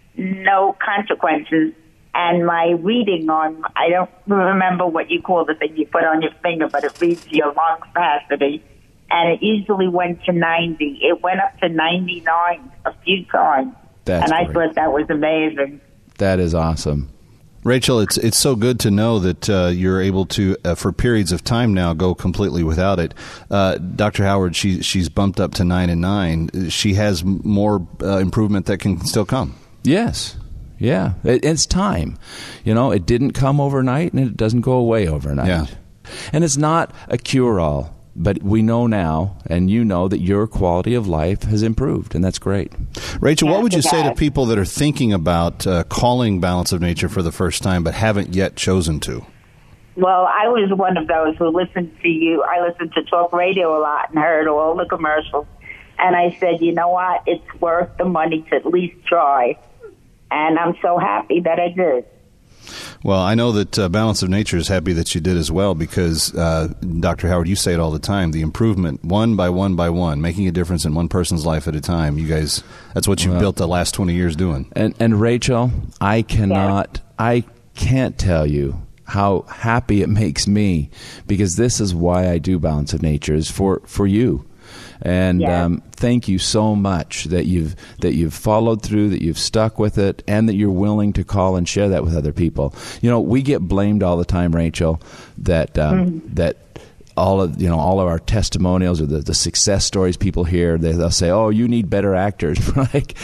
no consequences. And my reading on, I don't remember what you call the thing you put on your finger, but it reads your lung capacity. And it usually went to ninety. It went up to ninety-nine a few times. That's and I great. thought that was amazing. That is awesome. Rachel, it's it's so good to know that uh, you're able to, uh, for periods of time now, go completely without it. Uh, Doctor Howard, she she's bumped up to nine and nine. She has more uh, improvement that can still come. Yes. Yeah. It, it's time. You know, it didn't come overnight and it doesn't go away overnight. Yeah. And it's not a cure-all. But we know now, and you know, that your quality of life has improved, and that's great. Rachel, what would you Yes, it say to has. people that are thinking about uh, calling Balance of Nature for the first time but haven't yet chosen to? Well, I was one of those who listened to you. I listened to talk radio a lot and heard all the commercials. And I said, you know what? It's worth the money to at least try. And I'm so happy that I did. Well, I know that uh, Balance of Nature is happy that you did as well because, uh, Doctor Howard, you say it all the time, the improvement, one by one by one, making a difference in one person's life at a time. You guys, that's what you've Well, built the last twenty years doing. And, and Rachel, I cannot, I can't tell you how happy it makes me because this is why I do Balance of Nature, is for, for you. And Yeah. um, thank you so much that you've that you've followed through, that you've stuck with it, and that you're willing to call and share that with other people. You know, we get blamed all the time, Rachel, that um, Mm-hmm. that all of you know all of our testimonials or the, the success stories people hear, they, they'll say, "Oh, you need better actors." Like,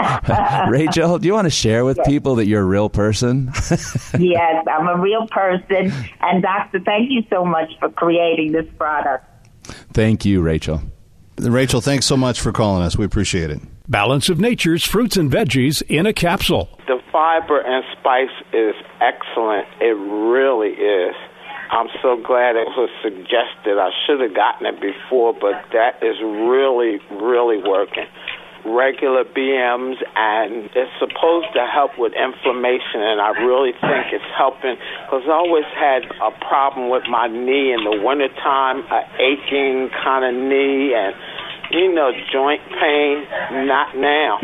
Rachel, do you want to share with Yes. people that you're a real person? Yes, I'm a real person. And, Doctor, thank you so much for creating this product. Thank you, Rachel. Rachel, thanks so much for calling us. We appreciate it. Balance of Nature's fruits and veggies in a capsule. The fiber and spice is excellent. It really is. I'm so glad it was suggested. I should have gotten it before, but that is really, really working. Regular B Ms, and it's supposed to help with inflammation, and I really think it's helping because I always had a problem with my knee in the wintertime, an aching kind of knee, and, you know, joint pain. Not now.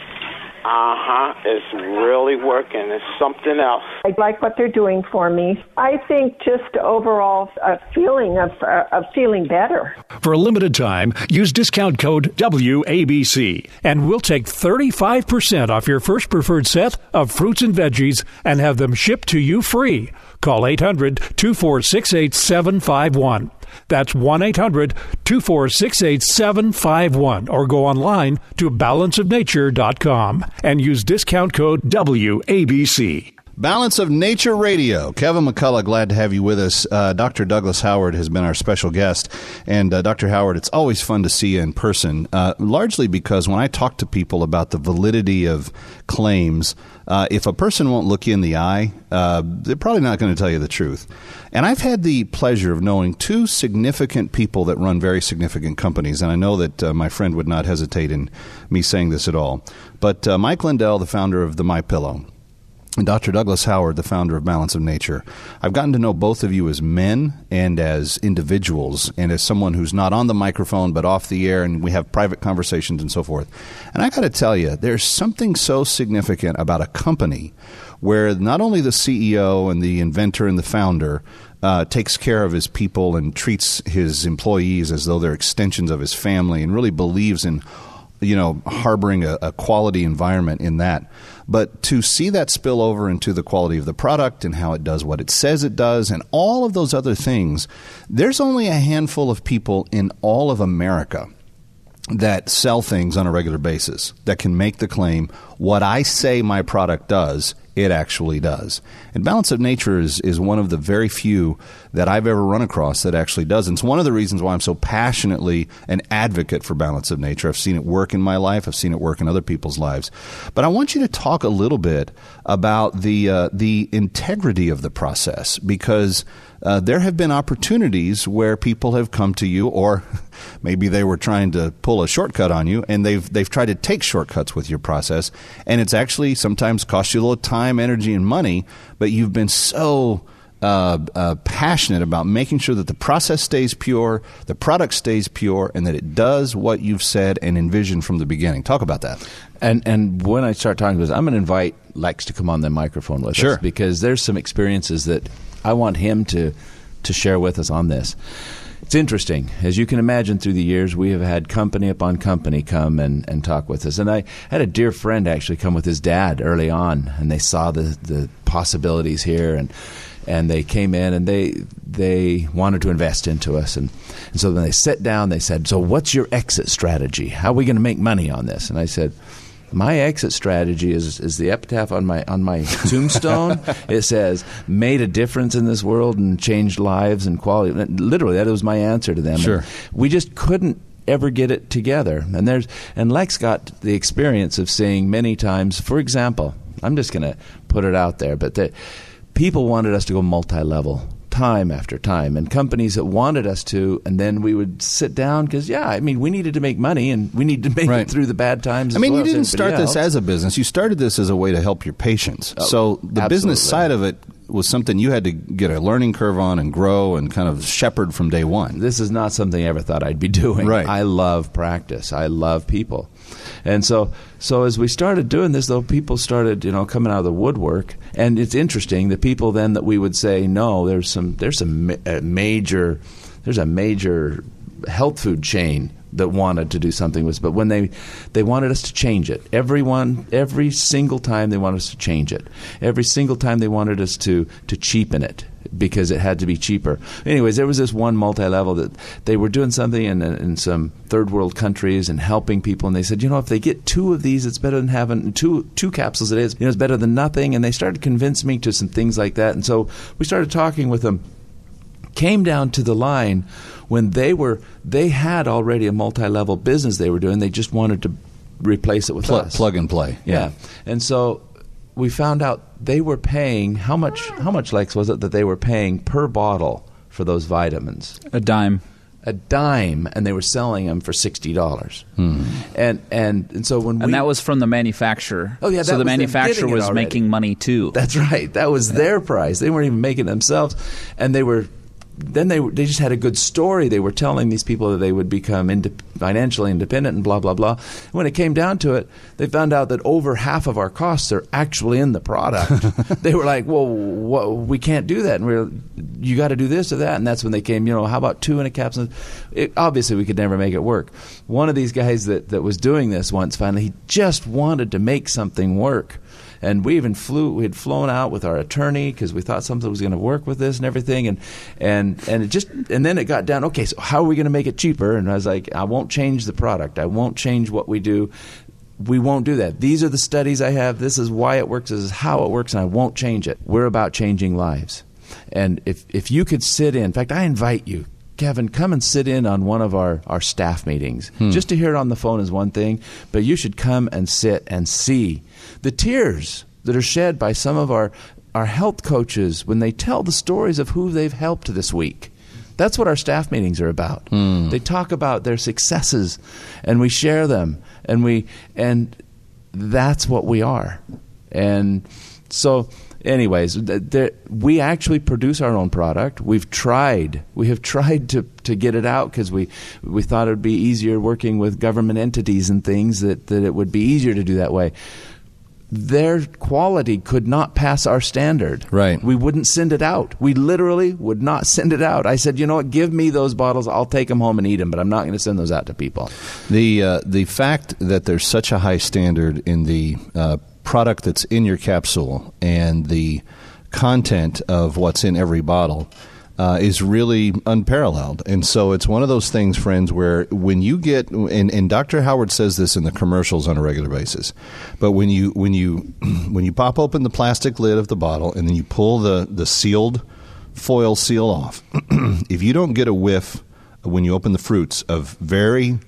Uh-huh. It's really working. It's something else. I like what they're doing for me. I think just overall a feeling of, uh, of feeling better. For a limited time, use discount code W A B C, and we'll take thirty-five percent off your first preferred set of fruits and veggies and have them shipped to you free. Call eight hundred, two four six, eight seven five one. That's one eight hundred, two four six, eight seven five one, or go online to balance of nature dot com and use discount code W A B C. Balance of Nature Radio. Kevin McCullough, glad to have you with us. Uh, Doctor Douglas Howard has been our special guest. And uh, Doctor Howard, it's always fun to see you in person, uh, largely because when I talk to people about the validity of claims, uh, if a person won't look you in the eye, uh, they're probably not going to tell you the truth. And I've had the pleasure of knowing two significant people that run very significant companies, and I know that uh, my friend would not hesitate in me saying this at all. But uh, Mike Lindell, the founder of the MyPillow, and Doctor Douglas Howard, the founder of Balance of Nature. I've gotten to know both of you as men and as individuals, and as someone who's not on the microphone but off the air, and we have private conversations and so forth. And I got to tell you, there's something so significant about a company where not only the C E O and the inventor and the founder uh, takes care of his people and treats his employees as though they're extensions of his family and really believes in, you know, harboring a, a quality environment in that. But to see that spill over into the quality of the product and how it does what it says it does and all of those other things, there's only a handful of people in all of America that sell things on a regular basis that can make the claim, what I say my product does, it actually does. And Balance of Nature is, is one of the very few that I've ever run across that actually does. And it's one of the reasons why I'm so passionately an advocate for Balance of Nature. I've seen it work in my life. I've seen it work in other people's lives. But I want you to talk a little bit about the uh, the integrity of the process, because uh, there have been opportunities where people have come to you, or maybe they were trying to pull a shortcut on you, and they've they've tried to take shortcuts with your process, and it's actually sometimes cost you a little time, energy, and money, but you've been so uh, uh, passionate about making sure that the process stays pure, the product stays pure, and that it does what you've said and envisioned from the beginning. Talk about that. And and when I start talking about this, I'm going to invite Lex to come on the microphone with Sure. us, because there's some experiences that I want him to to share with us on this. It's interesting. As you can imagine, through the years, we have had company upon company come and, and talk with us. And I had a dear friend actually come with his dad early on, and they saw the, the possibilities here, and and they came in and they they wanted to invest into us. And, and so when they sat down, they said, so what's your exit strategy? How are we going to make money on this? And I said, my exit strategy is is the epitaph on my on my tombstone. It says, made a difference in this world and changed lives and quality. Literally, that was my answer to them. Sure. And we just couldn't ever get it together. And there's and Lex got the experience of seeing many times, for example, I'm just going to put it out there, but that people wanted us to go multi-level time after time, and companies that wanted us to, and then we would sit down because, yeah, I mean, we needed to make money, and we need to make Right. it through the bad times. I mean, as well you didn't as start everybody this else. as a business. You started this as a way to help your patients. Oh, so the business absolutely. side of it was something you had to get a learning curve on and grow and kind of shepherd from day one. This is not something I ever thought I'd be doing. Right. I love practice. I love people. And so so as we started doing this, though, people started, you know, coming out of the woodwork. And it's interesting, the people then that we would say, no, there's some there's some ma- a major there's a major health food chain that wanted to do something with us. But when they they wanted us to change it, everyone, every single time they wanted us to change it. Every single time they wanted us to to cheapen it because it had to be cheaper. Anyways, there was this one multi-level that they were doing something in, in some third world countries and helping people, and they said, you know, if they get two of these, it's better than having two two capsules. It is, you know, it's better than nothing. And they started to convince me to some things like that. And so we started talking with them. Came down to the line when they were they had already a multi-level business they were doing. They just wanted to replace it with Pl- us. plug and play. Yeah. Yeah. And so we found out they were paying how much how much Lex was it that they were paying per bottle for those vitamins? A dime. A dime, and they were selling them for sixty dollars. Hmm. And, and and so when we And that was from the manufacturer. Oh, yeah, so that the was them manufacturer getting it was already. making money too. That's right. That was their price. They weren't even making it themselves, and they were. Then they were, they just had a good story. They were telling these people that they would become inde- financially independent and blah, blah, blah. When it came down to it, they found out that over half of our costs are actually in the product. They were like, well, wha- we can't do that. And we were, you got to do this or that. And that's when they came, you know, how about two in a capsule? It, obviously, we could never make it work. One of these guys that, that was doing this once, finally, he just wanted to make something work. And we even flew. We had flown out with our attorney because we thought something was going to work with this and everything. And and and it just and then it got down. Okay, so how are we going to make it cheaper? And I was like, I won't change the product. I won't change what we do. We won't do that. These are the studies I have. This is why it works. This is how it works, and I won't change it. We're about changing lives. And if if you could sit in, in fact, I invite you. Kevin, come and sit in on one of our, our staff meetings. Hmm. Just to hear it on the phone is one thing, but you should come and sit and see the tears that are shed by some of our, our health coaches when they tell the stories of who they've helped this week. That's what our staff meetings are about. Hmm. They talk about their successes, and we share them, and we and that's what we are. And so, anyways, th- th- we actually produce our own product. We've tried. We have tried to, to get it out because we, we thought it would be easier working with government entities and things, that, that it would be easier to do that way. Their quality could not pass our standard. Right. We wouldn't send it out. We literally would not send it out. I said, you know what, give me those bottles. I'll take them home and eat them, but I'm not going to send those out to people. The uh, the fact that there's such a high standard in the uh, product that's in your capsule and the content of what's in every bottle Uh, is really unparalleled. And so it's one of those things, friends, where when you get, and, and Doctor Howard says this in the commercials on a regular basis, but when you when you when you pop open the plastic lid of the bottle and then you pull the, the sealed foil seal off, if you don't get a whiff when you open the fruits of very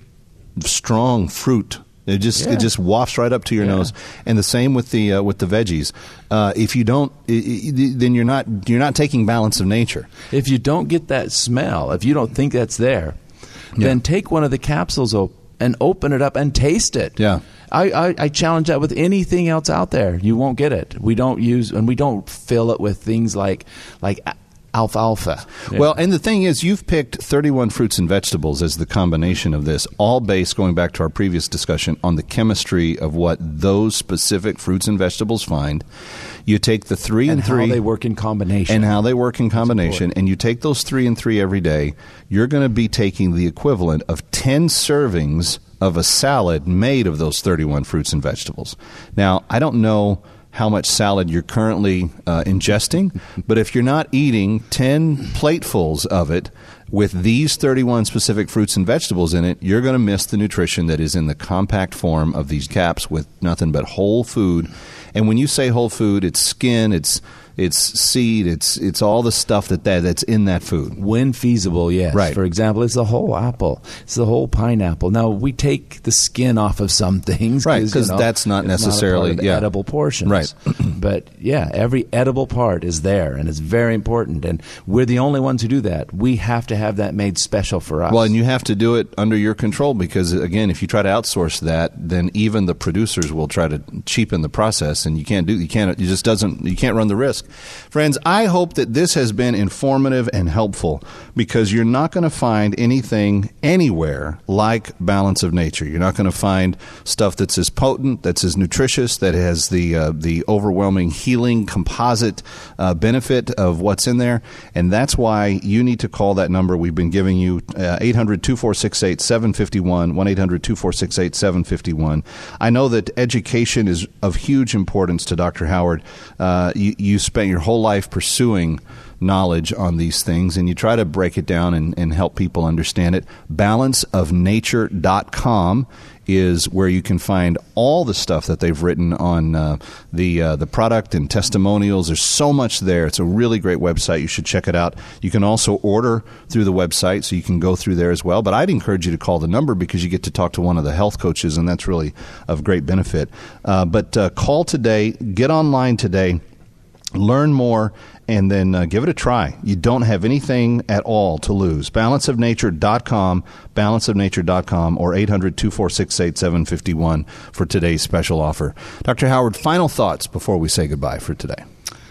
strong fruit, It just yeah. it just wafts right up to your yeah. nose, and the same with the uh, with the veggies. Uh, if you don't, it, it, then you're not you're not taking Balance of Nature. If you don't get that smell, if you don't think that's there, yeah. then take one of the capsules op- and open it up and taste it. Yeah, I, I, I challenge that with anything else out there. You won't get it. We don't use and we don't fill it with things like like. alfalfa. Yeah. Well, and the thing is, you've picked thirty-one fruits and vegetables as the combination of this, all based, going back to our previous discussion, on the chemistry of what those specific fruits and vegetables find. You take the three and, and three. how they work in combination. And how they work in combination. And you take those three and three every day, you're going to be taking the equivalent of ten servings of a salad made of those thirty-one fruits and vegetables. Now, I don't know how much salad you're currently uh, ingesting, but if you're not eating ten platefuls of it with these thirty-one specific fruits and vegetables in it, you're going to miss the nutrition that is in the compact form of these caps with nothing but whole food. And when you say whole food, it's skin, it's it's seed, it's it's all the stuff that, that that's in that food. When feasible, yes. Right. For example, it's the whole apple. It's the whole pineapple. Now, we take the skin off of some things. Right, because you know, that's not necessarily not a part of the yeah. edible portions. Right. But, yeah, every edible part is there, and it's very important. And we're the only ones who do that. We have to have that made special for us. Well, and you have to do it under your control because, again, if you try to outsource that, then even the producers will try to cheapen the process, and you can't do you can't it just doesn't you can't run the risk. Friends, I hope that this has been informative and helpful because you're not going to find anything anywhere like Balance of Nature. You're not going to find stuff that's as potent, that's as nutritious, that has the uh, the overwhelming healing composite uh, benefit of what's in there, and that's why you need to call that number we've been giving you, uh, eight hundred, two four six eight, seven five one, one eight hundred, two four six eight, seven five one. I know that education is of huge importance to Doctor Howard. Uh, you, you spent your whole life pursuing knowledge on these things, and you try to break it down and, and help people understand it. balance of nature dot com is where you can find all the stuff that they've written on uh, the uh, the product and testimonials. There's so much there. It's a really great website. You should check it out. You can also order through the website, so you can go through there as well. But I'd encourage you to call the number because you get to talk to one of the health coaches, and that's really of great benefit. Uh, but uh, call today, get online today, learn more, and then uh, give it a try. You don't have anything at all to lose. balance of nature dot com, balance of nature dot com, or eight hundred, two four six eight, seven five one for today's special offer. Doctor Howard, final thoughts before we say goodbye for today.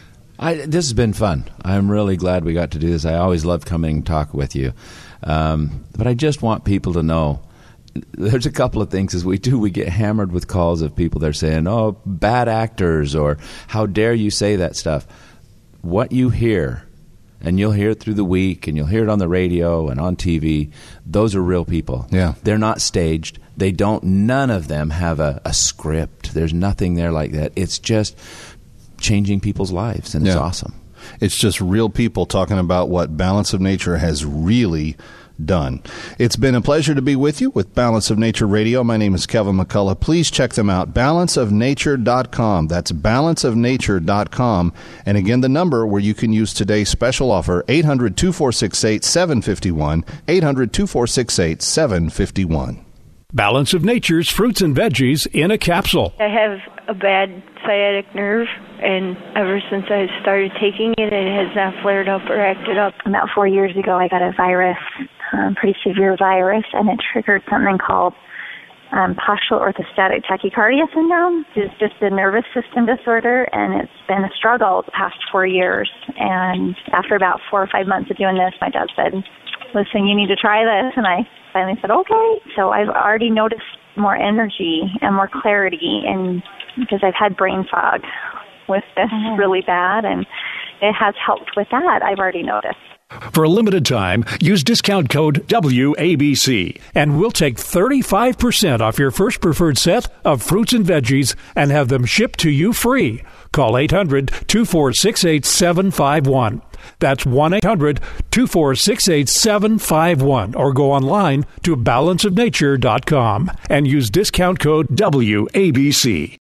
I, this has been fun. I'm really glad we got to do this. I always love coming and talk with you. Um, but I just want people to know there's a couple of things as we do. We get hammered with calls of people that are saying, oh, bad actors, or how dare you say that stuff. What you hear, and you'll hear it through the week, and you'll hear it on the radio and on T V, those are real people. Yeah. They're not staged. They don't, none of them have a, a script. There's nothing there like that. It's just changing people's lives, and it's yeah. awesome. It's just real people talking about what Balance of Nature has really done. It's been a pleasure to be with you with Balance of Nature Radio. My name is Kevin McCullough. Please check them out, balance of nature dot com. That's balance of nature dot com. And again, the number where you can use today's special offer, eight hundred, two four six eight, seven five one, eight hundred, two four six eight, seven five one. Balance of Nature's fruits and veggies in a capsule. I have a bad sciatic nerve, and ever since I started taking it, it has not flared up or acted up. About four years ago, I got a virus, um, pretty severe virus, and it triggered something called um, postural orthostatic tachycardia syndrome. It's just a nervous system disorder, and it's been a struggle the past four years. And after about four or five months of doing this, my dad said, listen, you need to try this. And I finally said, okay. So I've already noticed more energy and more clarity, and because I've had brain fog with this mm-hmm. really bad, and it has helped with that, I've already noticed. For a limited time, use discount code W A B C, and we'll take thirty-five percent off your first preferred set of fruits and veggies and have them shipped to you free. Call eight hundred, two four six, eight seven five one. That's one eight hundred, two four six, eight seven five one, or go online to balance of nature dot com and use discount code W A B C.